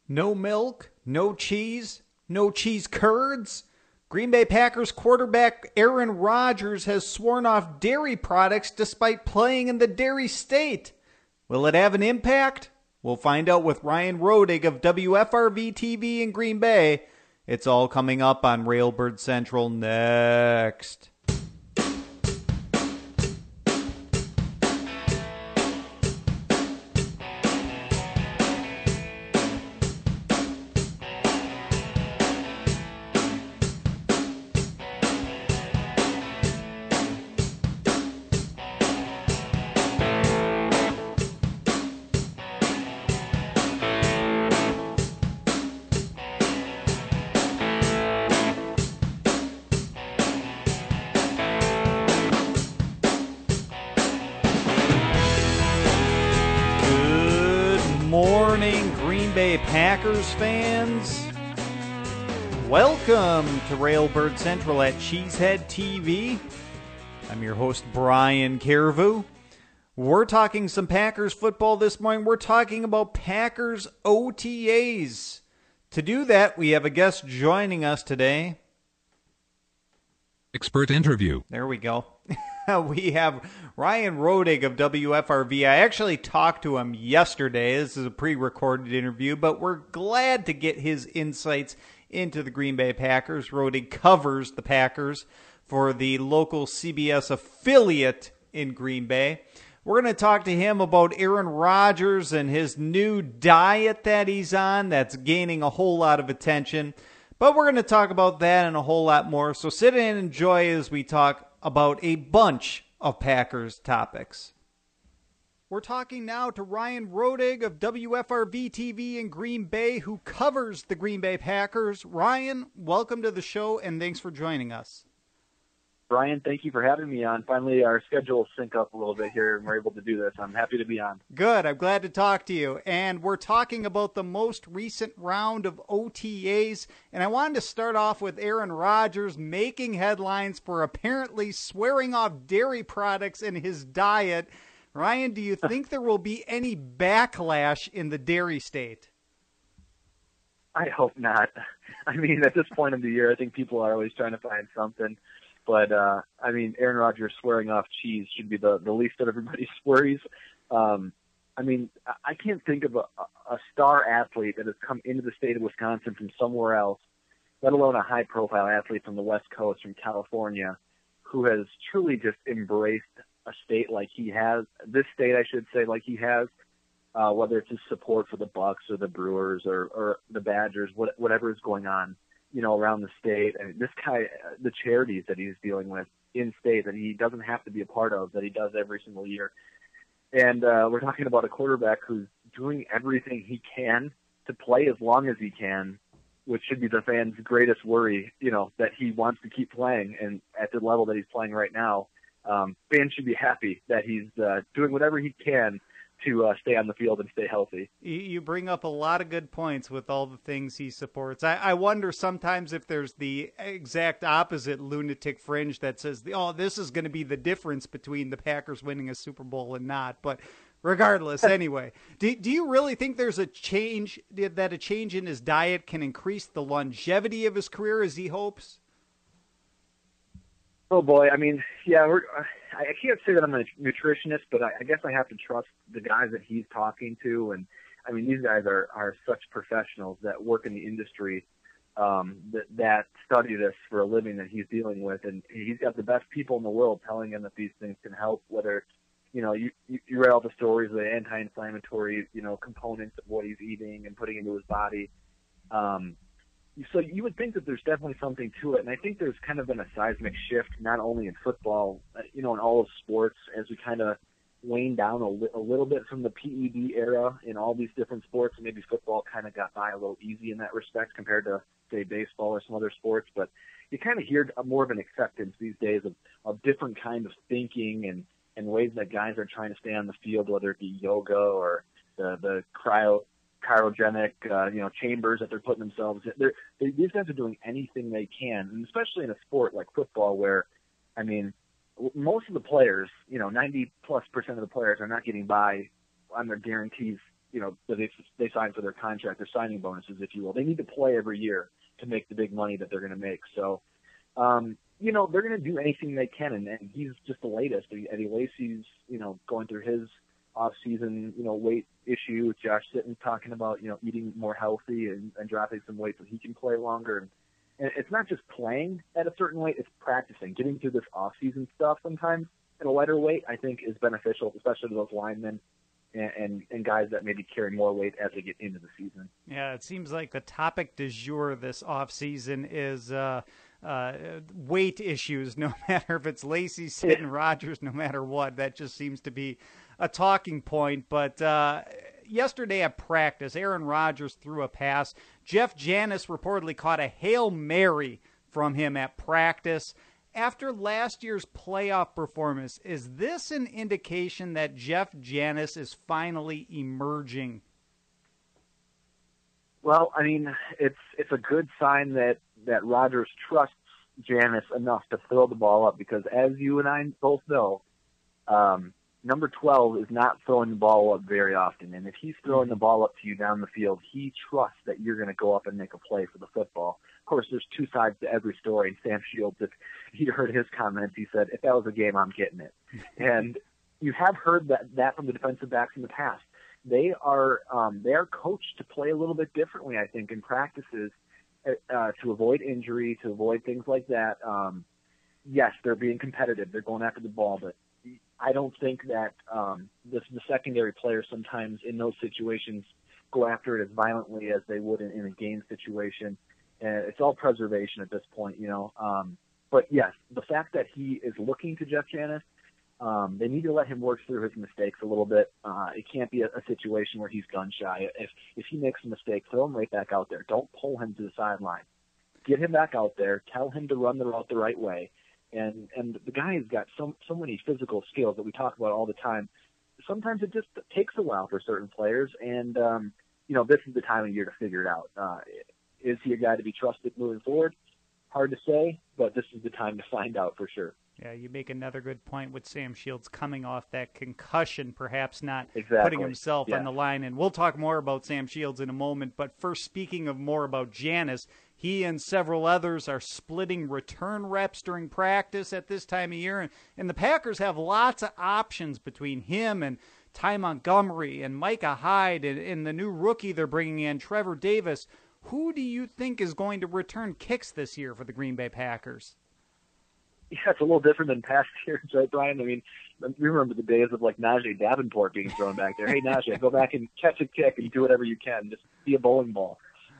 No milk, no cheese, no cheese curds. Green Bay Packers quarterback Aaron Rodgers has sworn off dairy products despite playing in the dairy state. Will it have an impact? We'll find out with Ryan Rodig of WFRV TV in Green Bay. It's all coming up on Railbird Central next. Packers fans, welcome to Railbird Central at Cheesehead TV. I'm your host, Brian Carvu. We're talking some Packers football this morning. We're talking about Packers OTAs. To do that, we have a guest joining us today. Expert interview. There we go. We have Ryan Rodig of WFRV. I actually talked to him yesterday. This is a pre-recorded interview, but we're glad to get his insights into the Green Bay Packers. Rodig covers the Packers for the local CBS affiliate in Green Bay. We're going to talk to him about Aaron Rodgers and his new diet that he's on that's gaining a whole lot of attention. But we're going to talk about that and a whole lot more. So sit and enjoy as we talk about a bunch of Packers topics. We're talking now to Ryan Rodig of WFRV TV in Green Bay, who covers the Green Bay Packers. Ryan, welcome to the show, and thanks for joining us. Brian, thank you for having me on. Finally, our schedules sync up a little bit here, and we're able to do this. I'm happy to be on. Good. I'm glad to talk to you. And we're talking about the most recent round of OTAs. And I wanted to start off with Aaron Rodgers making headlines for apparently swearing off dairy products in his diet. Ryan, do you think there will be any backlash in the dairy state? I hope not. I mean, at this point of the year, I think people are always trying to find something. But, I mean, Aaron Rodgers swearing off cheese should be the least of everybody's worries. I mean, I can't think of a star athlete that has come into the state of Wisconsin from somewhere else, let alone a high-profile athlete from the West Coast, from California, who has truly just embraced a state like he has, this state, I should say, like he has, whether it's his support for the Bucks or the Brewers or the Badgers, whatever is going on, you know, around the state. I mean, this guy, the charities that he's dealing with in state that he doesn't have to be a part of, that he does every single year. And we're talking about a quarterback who's doing everything he can to play as long as he can, which should be the fans' greatest worry, you know, that he wants to keep playing. And at the level that he's playing right now, fans should be happy that he's doing whatever he can to stay on the field and stay healthy. You bring up a lot of good points with all the things he supports. I wonder sometimes if there's the exact opposite lunatic fringe that says, oh, this is going to be the difference between the Packers winning a Super Bowl and not. But regardless, anyway, do you really think there's a change, that a change in his diet can increase the longevity of his career as he hopes? Oh, boy. I mean, yeah, I can't say that I'm a nutritionist, but I guess I have to trust the guys that he's talking to. And, I mean, these guys are such professionals that work in the industry that study this for a living that he's dealing with. And he's got the best people in the world telling him that these things can help, whether, you know, you read all the stories of the anti-inflammatory, you know, components of what he's eating and putting into his body. So you would think that there's definitely something to it. And I think there's kind of been a seismic shift, not only in football, you know, in all of sports, as we kind of wane down a little bit from the PED era in all these different sports. And maybe football kind of got by a little easy in that respect compared to, say, baseball or some other sports. But you kind of hear more of an acceptance these days of different kind of thinking and ways that guys are trying to stay on the field, whether it be yoga or the cryogenic, you know, chambers that they're putting themselves in. These guys are doing anything they can, and especially in a sport like football where, I mean, most of the players, you know, 90+% of the players are not getting by on their guarantees, that they sign for their contract, their signing bonuses, if you will. They need to play every year to make the big money that they're going to make. So, they're going to do anything they can, and he's just the latest. Eddie Lacy's, going through his off-season, weight issue. Josh Sitton talking about, eating more healthy and dropping some weight so he can play longer. And it's not just playing at a certain weight, it's practicing. Getting through this off-season stuff sometimes at a lighter weight, I think, is beneficial, especially to those linemen and guys that maybe carry more weight as they get into the season. Yeah, it seems like the topic du jour this offseason is weight issues, no matter if it's Lacy, Sitton, Rodgers, no matter what. That just seems to be a talking point. But yesterday at practice, Aaron Rodgers threw a pass. Jeff Janis reportedly caught a Hail Mary from him at practice. After last year's playoff performance, is this an indication that Jeff Janis is finally emerging? Well, I mean, it's a good sign that Rodgers trusts Janis enough to throw the ball up, because as you and I both know, number 12 is not throwing the ball up very often. And if he's throwing the ball up to you down the field, he trusts that you're going to go up and make a play for the football. Of course, there's two sides to every story. And Sam Shields, if he heard his comments, he said, if that was a game, I'm getting it. And you have heard that from the defensive backs in the past. They are coached to play a little bit differently, I think, in practices to avoid injury, to avoid things like that. Yes, they're being competitive. They're going after the ball, but I don't think that the secondary players sometimes in those situations go after it as violently as they would in a game situation. It's all preservation at this point, But yes, the fact that he is looking to Jeff Janis, they need to let him work through his mistakes a little bit. It can't be a situation where he's gun shy. If he makes a mistake, throw him right back out there. Don't pull him to the sideline. Get him back out there. Tell him to run the route the right way. And the guy has got so many physical skills that we talk about all the time. Sometimes it just takes a while for certain players, and this is the time of year to figure it out. Is he a guy to be trusted moving forward? Hard to say, but this is the time to find out for sure. Yeah, you make another good point with Sam Shields coming off that concussion, perhaps not exactly. putting himself on the line. And we'll talk more about Sam Shields in a moment. But first, speaking of more about Janis, he and several others are splitting return reps during practice at this time of year. And the Packers have lots of options between him and Ty Montgomery and Micah Hyde and the new rookie they're bringing in, Trevor Davis. Who do you think is going to return kicks this year for the Green Bay Packers? Yeah, it's a little different than past years, right, Brian? I mean, we remember the days of like Najee Davenport being thrown back there. Hey, Najee, go back and catch a kick and do whatever you can. Just be a bowling ball.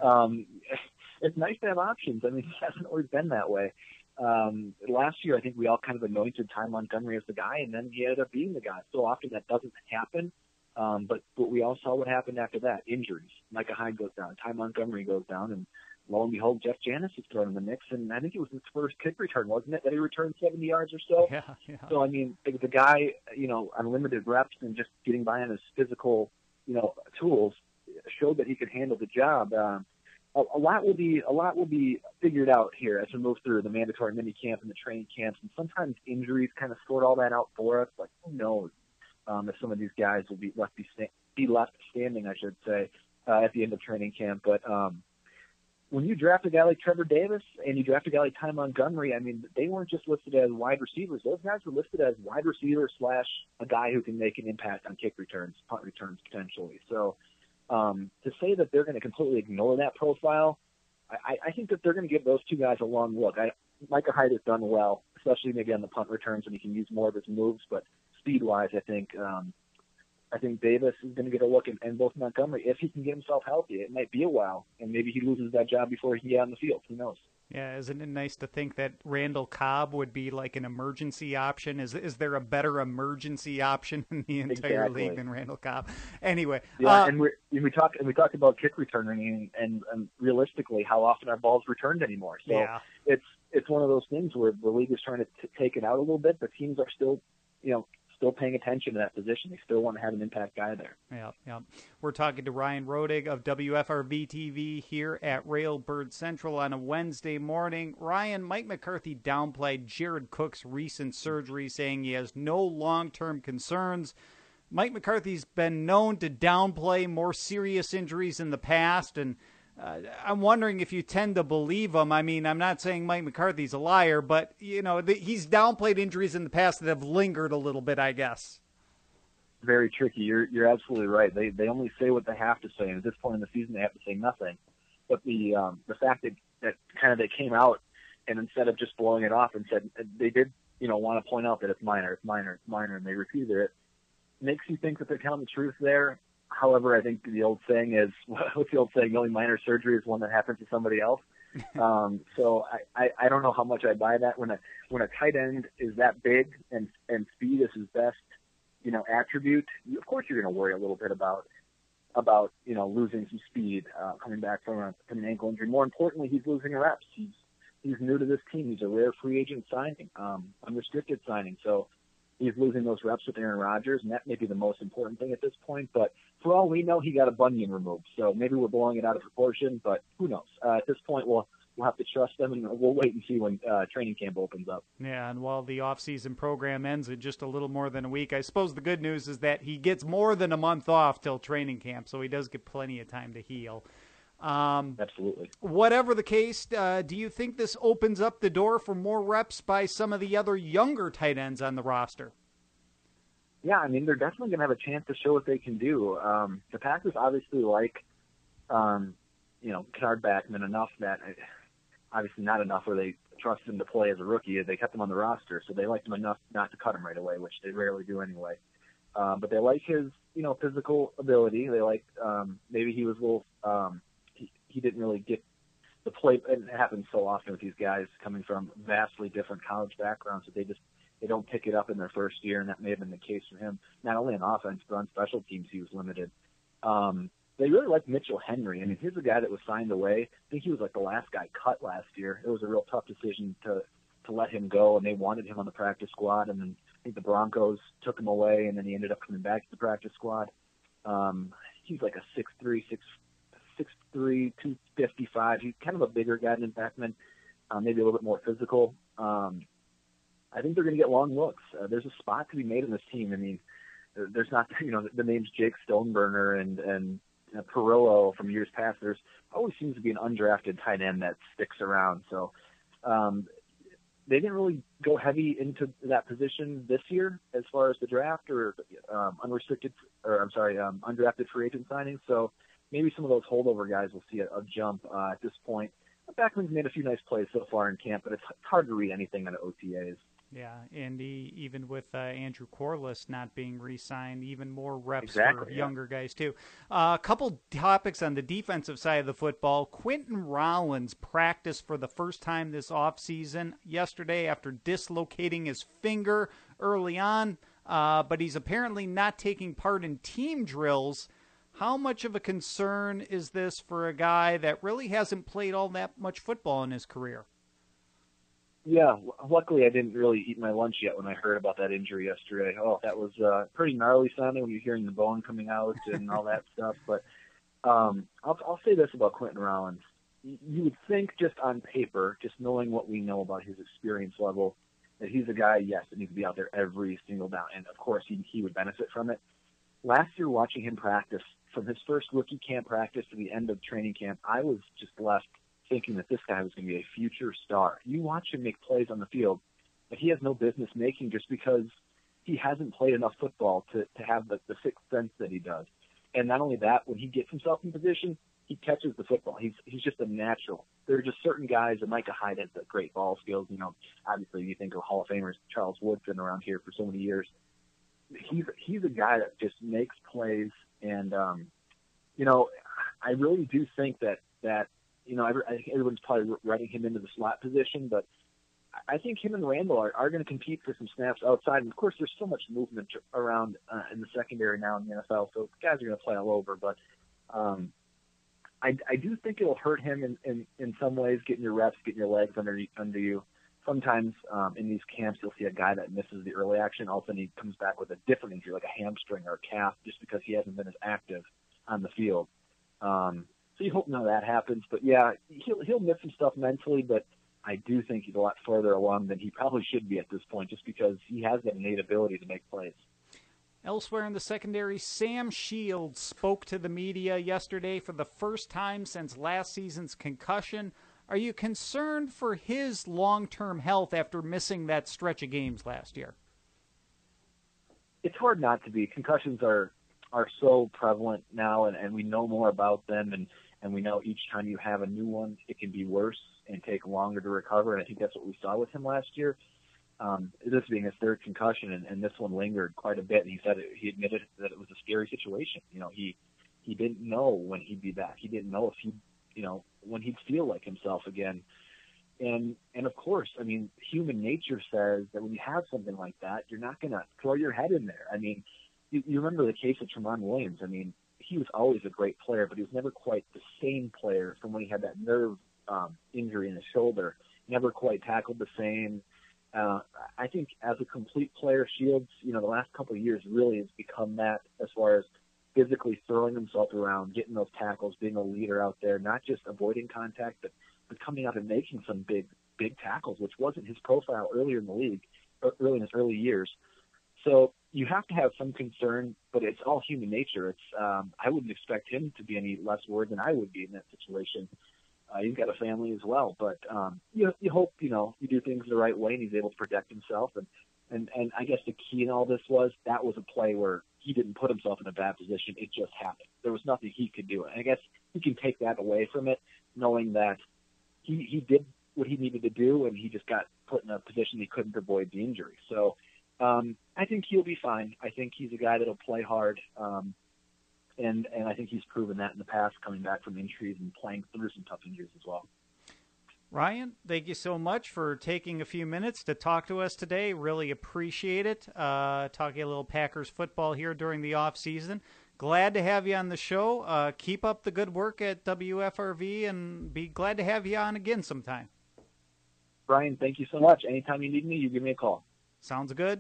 It's nice to have options. I mean, it hasn't always been that way. Last year, I think we all kind of anointed Ty Montgomery as the guy, and then he ended up being the guy. So often that doesn't happen. But we all saw what happened after that. Injuries. Micah Hyde goes down. Ty Montgomery goes down, and lo and behold, Jeff Janis is thrown in the mix, and I think it was his first kick return, wasn't it, that he returned 70 yards or so? Yeah. So, I mean, the guy, on limited reps and just getting by on his physical, tools showed that he could handle the job. A lot will be figured out here as we move through the mandatory mini camp and the training camps, and sometimes injuries kind of sort all that out for us. Like, who knows if some of these guys will be left standing, I should say, at the end of training camp. But when you draft a guy like Trevor Davis and you draft a guy like Ty Montgomery, I mean, they weren't just listed as wide receivers. Those guys were listed as wide receivers / a guy who can make an impact on kick returns, punt returns potentially. So to say that they're going to completely ignore that profile, I think that they're going to give those two guys a long look. Micah Hyde has done well, especially maybe on the punt returns when he can use more of his moves, but speed-wise, I think Davis is going to get a look, and both Montgomery, if he can get himself healthy. It might be a while, and maybe he loses that job before he can get on the field. Who knows? Yeah, isn't it nice to think that Randall Cobb would be like an emergency option? Is there a better emergency option in the entire league than Randall Cobb? Anyway, and we talked about kick returning and realistically how often our balls returned anymore. So yeah. It's one of those things where the league is trying to take it out a little bit, but teams are still paying attention to that position. They still want to have an impact guy there. Yeah. We're talking to Ryan Rodig of WFRV TV here at Railbird Central on a Wednesday morning. Ryan, Mike McCarthy downplayed Jared Cook's recent surgery, saying he has no long-term concerns. Mike McCarthy's been known to downplay more serious injuries in the past, and I'm wondering if you tend to believe him. I mean, I'm not saying Mike McCarthy's a liar, but, he's downplayed injuries in the past that have lingered a little bit, I guess. Very tricky. You're absolutely right. They only say what they have to say, and at this point in the season, they have to say nothing. But the fact that kind of they came out and instead of just blowing it off and said they did, want to point out that it's minor, and they repeated it, makes you think that they're telling the truth there. However, I think the old saying is, what's the old saying? The only minor surgery is one that happens to somebody else. So I don't know how much I buy that. When a tight end is that big and speed is his best, attribute, of course you're going to worry a little bit about losing some speed coming back from an ankle injury. More importantly, he's losing reps. He's new to this team. He's a rare free agent signing, unrestricted signing. So he's losing those reps with Aaron Rodgers, and that may be the most important thing at this point. But for all we know, he got a bunion removed. So maybe we're blowing it out of proportion, but who knows? At this point, we'll have to trust them, and we'll wait and see when training camp opens up. Yeah, and while the off-season program ends in just a little more than a week, I suppose the good news is that he gets more than a month off till training camp, so he does get plenty of time to heal. Absolutely. Whatever the case, do you think this opens up the door for more reps by some of the other younger tight ends on the roster? Yeah, I mean, they're definitely going to have a chance to show what they can do. The Packers obviously like, Kennard Backman enough that obviously not enough where they trusted him to play as a rookie. They kept him on the roster, so they liked him enough not to cut him right away, which they rarely do anyway. But they like his, physical ability. They like maybe he was a little he didn't really get the play. And it happens so often with these guys coming from vastly different college backgrounds that they don't pick it up in their first year, and that may have been the case for him. Not only on offense, but on special teams he was limited. They really like Mitchell Henry. I mean, here's a guy that was signed away. I think he was like the last guy cut last year. It was a real tough decision to let him go, and they wanted him on the practice squad, and then I think the Broncos took him away, and then he ended up coming back to the practice squad. He's like a 6'3", 255. He's kind of a bigger guy than Backman, maybe a little bit more physical. I think they're going to get long looks. There's a spot to be made in this team. I mean, there's not, the names Jake Stoneburner and Perillo from years past. There's always seems to be an undrafted tight end that sticks around. So they didn't really go heavy into that position this year as far as the draft or undrafted free agent signings. So maybe some of those holdover guys will see a jump at this point. Backman's made a few nice plays so far in camp, but it's hard to read anything out of OTAs. Yeah, and even with Andrew Corliss not being re-signed, even more reps for younger guys too. A couple topics on the defensive side of the football. Quentin Rollins practiced for the first time this offseason yesterday after dislocating his finger early on, but he's apparently not taking part in team drills. How much of a concern is this for a guy that really hasn't played all that much football in his career? Yeah, luckily I didn't really eat my lunch yet when I heard about that injury yesterday. Oh, that was pretty gnarly sounding when you're hearing the bone coming out and all that stuff. But I'll say this about Quentin Rollins. You would think just on paper, just knowing what we know about his experience level, that he's a guy, yes, that needs to be out there every single down. And, of course, he would benefit from it. Last year watching him practice, from his first rookie camp practice to the end of training camp, I was just left thinking that this guy was going to be a future star. You watch him make plays on the field that he has no business making just because he hasn't played enough football to have the sixth sense that he does. And not only that, when he gets himself in position, he catches the football. He's just a natural. There are just certain guys, and Micah Hyde has the great ball skills. Obviously you think of Hall of Famers, Charles Wood's been around here for so many years. He's a guy that just makes plays, and I really do think that I think everyone's probably running him into the slot position, but I think him and Randall are going to compete for some snaps outside. And of course, there's so much movement around in the secondary now in the NFL, so guys are going to play all over. But I do think it'll hurt him in some ways, getting your reps, getting your legs under you. Sometimes in these camps, you'll see a guy that misses the early action. All of a sudden, he comes back with a different injury, like a hamstring or a calf, just because he hasn't been as active on the field. So you hope none of that happens. But, yeah, he'll miss some stuff mentally, but I do think he's a lot further along than he probably should be at this point just because he has that innate ability to make plays. Elsewhere in the secondary, Sam Shields spoke to the media yesterday for the first time since last season's concussion. Are you concerned for his long-term health after missing that stretch of games last year? It's hard not to be. Concussions are so prevalent now, and we know more about them, and we know each time you have a new one, it can be worse and take longer to recover, and I think that's what we saw with him last year. This being his third concussion, and this one lingered quite a bit, and he admitted that it was a scary situation. He didn't know when he'd be back. He didn't know if when he'd feel like himself again. And of course, I mean, human nature says that when you have something like that, you're not going to throw your head in there. I mean, you remember the case of Tramon Williams. I mean, he was always a great player, but he was never quite the same player from when he had that nerve injury in his shoulder. Never quite tackled the same. I think as a complete player, Shields, the last couple of years really has become that as far as physically throwing himself around, getting those tackles, being a leader out there, not just avoiding contact, but coming out and making some big tackles, which wasn't his profile earlier in the league, early in his early years. So you have to have some concern, but it's all human nature. I wouldn't expect him to be any less worried than I would be in that situation. He's got a family as well, but you hope you do things the right way and he's able to protect himself. And I guess the key in all this was that was a play where he didn't put himself in a bad position. It just happened. There was nothing he could do. And I guess you can take that away from it, knowing that he did what he needed to do, and he just got put in a position he couldn't avoid the injury. So I think he'll be fine. I think he's a guy that'll play hard. And I think he's proven that in the past, coming back from injuries and playing through some tough injuries as well. Ryan, thank you so much for taking a few minutes to talk to us today. Really appreciate it. Talking a little Packers football here during the off season. Glad to have you on the show. Keep up the good work at WFRV, and be glad to have you on again sometime. Brian, thank you so much. Anytime you need me, you give me a call. Sounds good.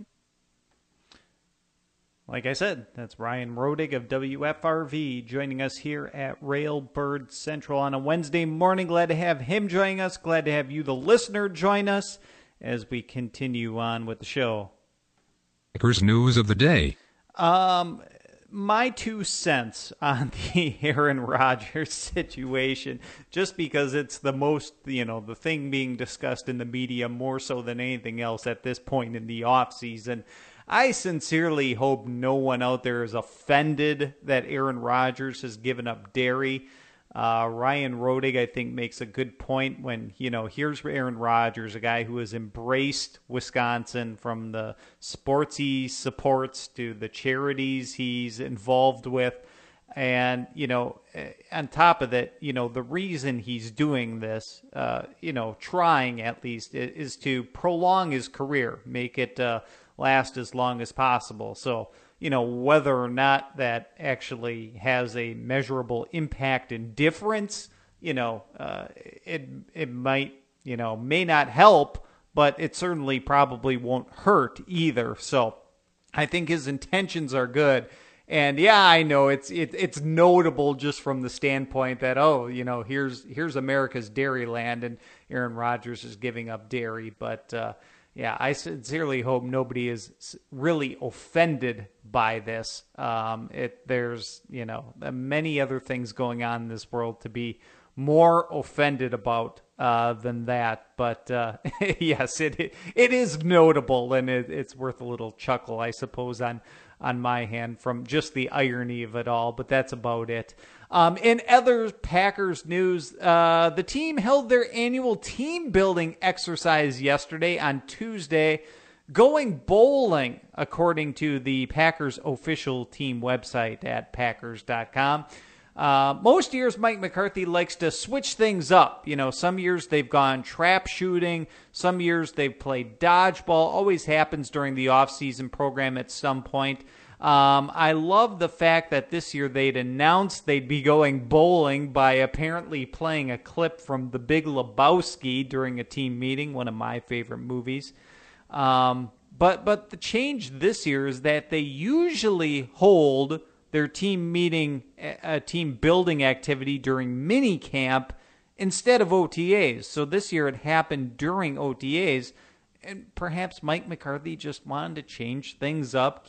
Like I said, that's Ryan Rodig of WFRV joining us here at Railbird Central on a Wednesday morning. Glad to have him join us. Glad to have you, the listener, join us as we continue on with the show. Packers news of the day. My 2 cents on the Aaron Rodgers situation, just because it's the most, the thing being discussed in the media more so than anything else at this point in the offseason. I sincerely hope no one out there is offended that Aaron Rodgers has given up dairy. Ryan Rodig, I think, makes a good point when, here's Aaron Rodgers, a guy who has embraced Wisconsin from the sports he supports to the charities he's involved with. And, on top of that, the reason he's doing this, trying at least, is to prolong his career, make it last as long as possible. So, whether or not that actually has a measurable impact and difference, it might, may not help, but it certainly probably won't hurt either. So I think his intentions are good. And yeah, I know it's notable just from the standpoint that, here's America's Dairyland and Aaron Rodgers is giving up dairy. But yeah, I sincerely hope nobody is really offended by this. There's, many other things going on in this world to be more offended about than that. But yes, it is notable, and it's worth a little chuckle, I suppose, on my hand from just the irony of it all. But that's about it. In other Packers news, the team held their annual team building exercise yesterday on Tuesday, going bowling, according to the Packers official team website at Packers.com. Most years, Mike McCarthy likes to switch things up. Some years they've gone trap shooting. Some years they've played dodgeball. Always happens during the off-season program at some point. I love the fact that this year they'd announced they'd be going bowling by apparently playing a clip from The Big Lebowski during a team meeting, one of my favorite movies. But the change this year is that they usually hold their team meeting, team building activity during mini camp instead of OTAs. So this year it happened during OTAs, and perhaps Mike McCarthy just wanted to change things up, keep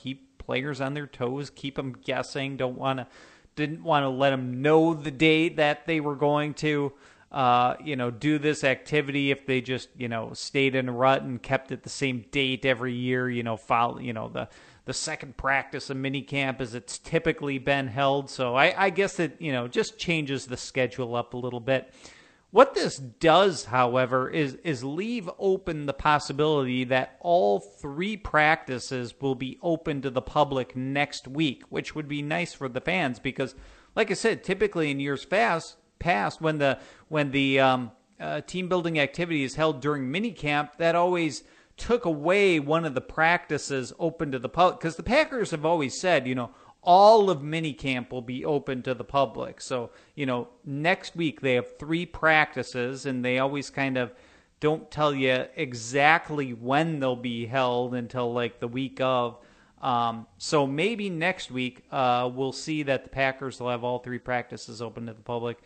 players on their toes, keep them guessing. Didn't want to let them know the date that they were going to, do this activity if they just, stayed in a rut and kept it the same date every year, follow, the second practice of minicamp as it's typically been held. So I guess it, just changes the schedule up a little bit. What this does, however, is leave open the possibility that all 3 practices will be open to the public next week, which would be nice for the fans because, like I said, typically in years past, when the team building activity is held during minicamp, that always took away one of the practices open to the public because the Packers have always said, all of minicamp will be open to the public. So, next week they have 3 practices, and they always kind of don't tell you exactly when they'll be held until like the week of. So maybe next week we'll see that the Packers will have all 3 practices open to the public.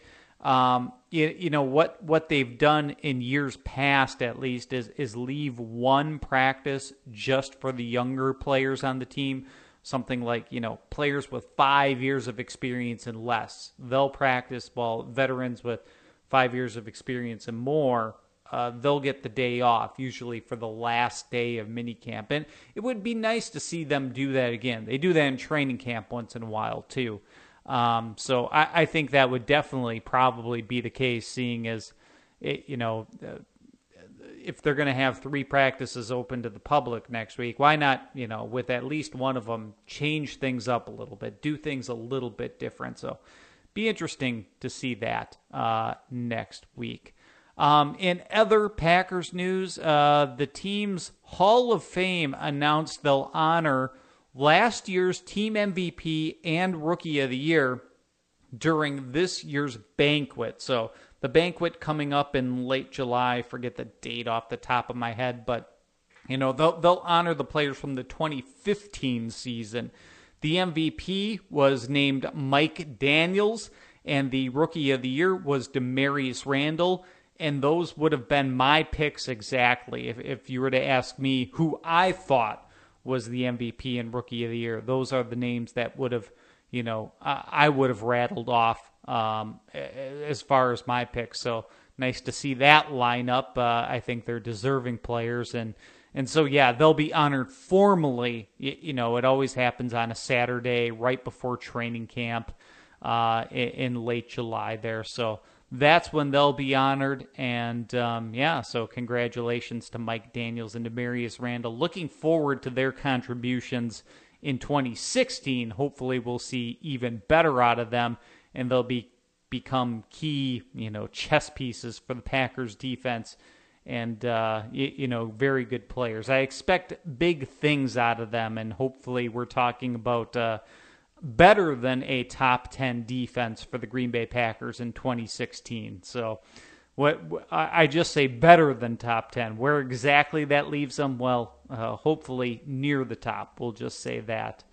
What they've done in years past, at least, is leave 1 practice just for the younger players on the team. Something like, players with 5 years of experience and less. They'll practice while veterans with 5 years of experience and more, they'll get the day off, usually for the last day of minicamp. And it would be nice to see them do that again. They do that in training camp once in a while, too. So I think that would definitely probably be the case, seeing as, if they're going to have 3 practices open to the public next week, why not, with at least one of them, change things up a little bit, do things a little bit different. So be interesting to see that next week. In other Packers news, the team's Hall of Fame announced they'll honor last year's team MVP and Rookie of the Year during this year's banquet. So the banquet coming up in late July, I forget the date off the top of my head, but they'll honor the players from the 2015 season. The MVP was named Mike Daniels, and the Rookie of the Year was Demarius Randall, and those would have been my picks exactly. If you were to ask me who I thought was the MVP and Rookie of the Year, those are the names that would have, I would have rattled off as far as my picks. So nice to see that line up. I think they're deserving players. And so, yeah, they'll be honored formally. It always happens on a Saturday right before training camp in late July there. So that's when they'll be honored. And, so congratulations to Mike Daniels and Demarius Randall. Looking forward to their contributions in 2016. Hopefully we'll see even better out of them, and they'll become key, chess pieces for the Packers defense, and, very good players. I expect big things out of them, and hopefully we're talking about better than a top 10 defense for the Green Bay Packers in 2016. So I just say better than top 10. Where exactly that leaves them, well, hopefully near the top. We'll just say that.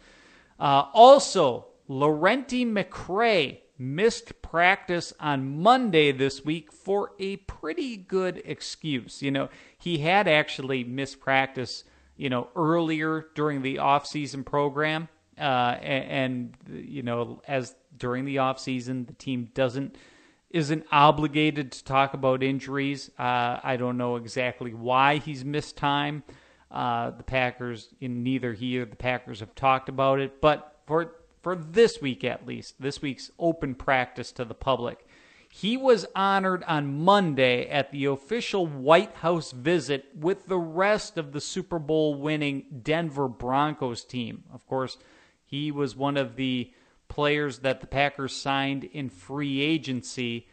Also, Laurenti McCray missed practice on Monday this week for a pretty good excuse. He had actually missed practice, earlier during the offseason program. As during the offseason, the team isn't obligated to talk about injuries. I don't know exactly why he's missed time. The Packers, neither he or the Packers have talked about it, but for this week at least, this week's open practice to the public, he was honored on Monday at the official White House visit with the rest of the Super Bowl winning Denver Broncos team. Of course, he was one of the players that the Packers signed in free agency,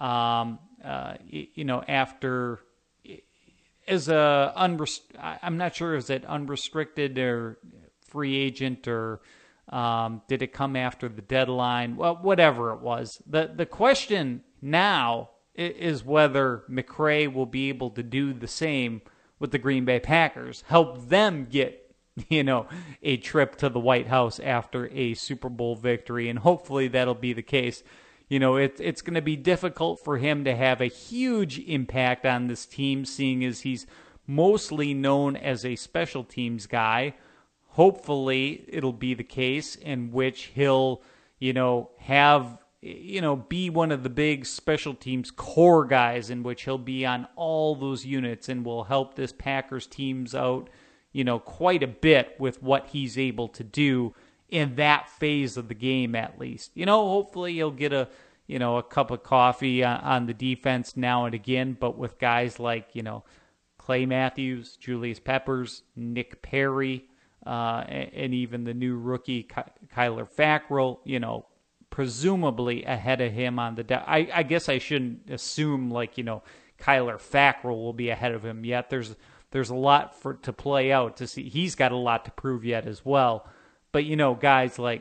after as I'm not sure, is it unrestricted or free agent, or did it come after the deadline? Well, whatever it was. The question now is whether McCray will be able to do the same with the Green Bay Packers, help them get a trip to the White House after a Super Bowl victory, and hopefully that'll be the case. It's going to be difficult for him to have a huge impact on this team, seeing as he's mostly known as a special teams guy. hopefully it'll be the case in which he'll, have, be one of the big special teams core guys in which he'll be on all those units and will help this Packers teams out, quite a bit with what he's able to do in that phase of the game, at least. Hopefully he'll get a cup of coffee on the defense now and again, but with guys like, Clay Matthews, Julius Peppers, Nick Perry, and even the new rookie Kyler Fackrell, presumably ahead of him on the I guess I shouldn't assume Kyler Fackrell will be ahead of him yet. There's a lot to play out to see. He's got a lot to prove yet as well. But guys like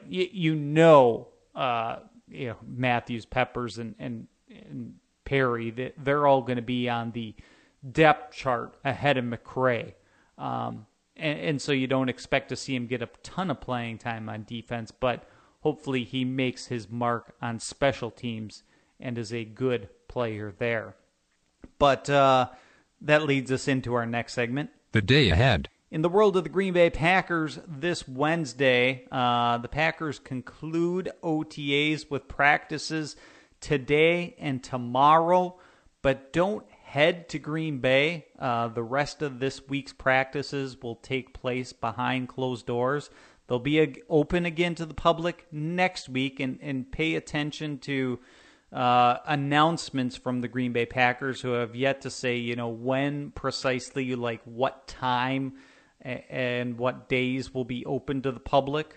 Matthews, Peppers, and Perry, they're all going to be on the depth chart ahead of McCray. And so you don't expect to see him get a ton of playing time on defense, but hopefully he makes his mark on special teams and is a good player there. But that leads us into our next segment. The day ahead. In the world of the Green Bay Packers this Wednesday, the Packers conclude OTAs with practices today and tomorrow, but don't head to Green Bay. The rest of this week's practices will take place behind closed doors. They'll be open again to the public next week, and pay attention to announcements from the Green Bay Packers, who have yet to say, when precisely, what time and what days will be open to the public.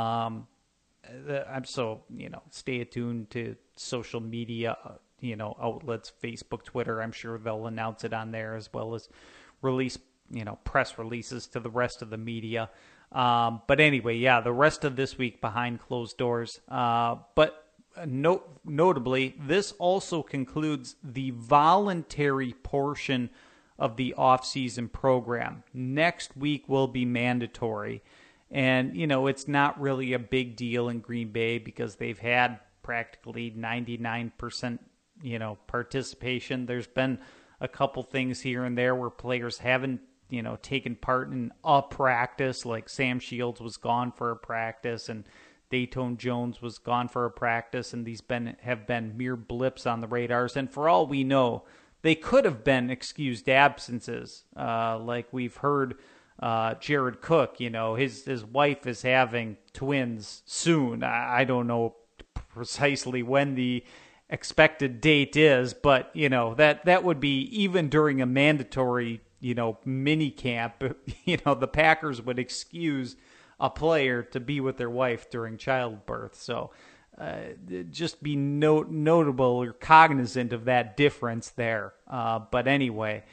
Stay attuned to social media, outlets, Facebook, Twitter. I'm sure they'll announce it on there, as well as release, press releases to the rest of the media. But anyway, the rest of this week behind closed doors. But notably, this also concludes the voluntary portion of the off-season program. Next week will be mandatory. And, it's not really a big deal in Green Bay because they've had practically 99%, participation. There's been a couple things here and there where players haven't, taken part in a practice, like Sam Shields was gone for a practice and Dayton Jones was gone for a practice, and these have been mere blips on the radars. And for all we know, they could have been excused absences, like we've heard Jared Cook, his wife is having twins soon. I don't know precisely when the expected date is, but, that would be, even during a mandatory, mini camp, the Packers would excuse a player to be with their wife during childbirth. So just be notable or cognizant of that difference there. But anyway,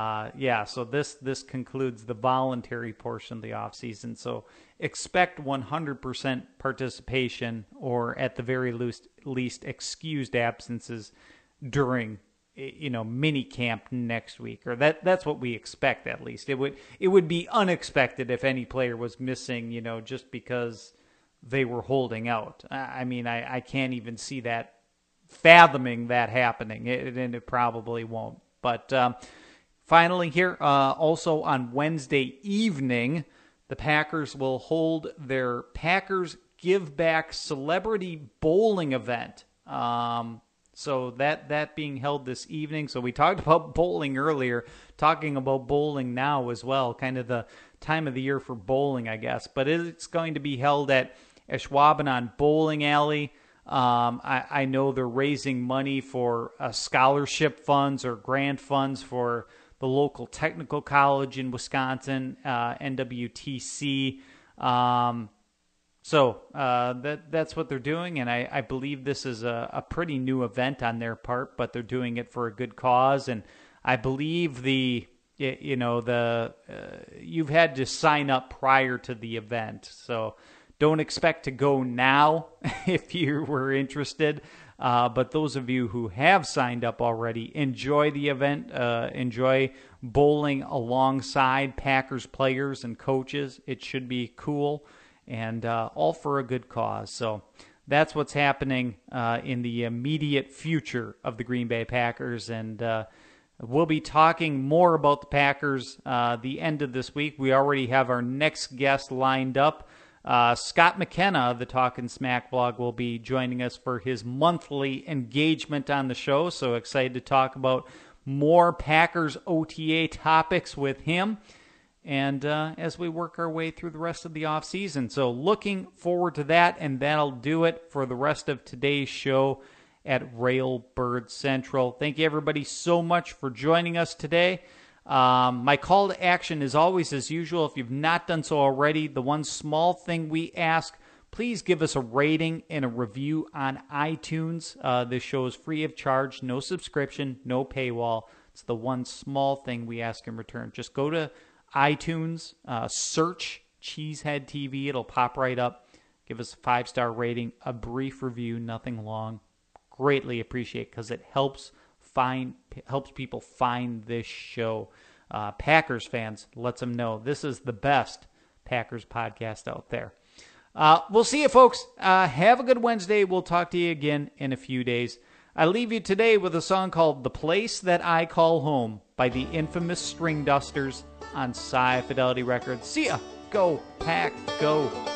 so this concludes the voluntary portion of the offseason. So expect 100% participation, or at the very least excused absences during mini camp next week, or that's what we expect. At least it would be unexpected if any player was missing, just because they were holding out. I mean, I can't even see that, fathoming that happening, and it probably won't. But finally here, also on Wednesday evening, the Packers will hold their Packers Give Back Celebrity Bowling event. So that being held this evening. So we talked about bowling earlier, talking about bowling now as well, kind of the time of the year for bowling, I guess. But it's going to be held at Ashwaubenon Bowling Alley. I know they're raising money for scholarship funds or grant funds for the local technical college in Wisconsin, NWTC. So that's what they're doing, and I believe this is a pretty new event on their part, but they're doing it for a good cause. And I believe you've had to sign up prior to the event, so don't expect to go now if you were interested. But those of you who have signed up already, enjoy the event. Enjoy bowling alongside Packers players and coaches. It should be cool. And all for a good cause. So that's what's happening in the immediate future of the Green Bay Packers. And We'll be talking more about the Packers the end of this week. We already have our next guest lined up. Scott McKenna of the Talkin' Smack blog will be joining us for his monthly engagement on the show. So excited to talk about more Packers OTA topics with him. And as we work our way through the rest of the offseason. So looking forward to that, and that'll do it for the rest of today's show at Railbird Central. Thank you, everybody, so much for joining us today. My call to action is always as usual. If you've not done so already, the one small thing we ask, please give us a rating and a review on iTunes. This show is free of charge, no subscription, no paywall. It's the one small thing we ask in return. Just go to iTunes, search Cheesehead TV. It'll pop right up. Give us a 5-star rating, a brief review, nothing long. Greatly appreciate it because it helps people find this show. Packers fans, lets them know this is the best Packers podcast out there. We'll see you, folks. Have a good Wednesday. We'll talk to you again in a few days. I leave you today with a song called The Place That I Call Home by the infamous String Dusters on Sci Fidelity Records. See ya. Go, Pack, go.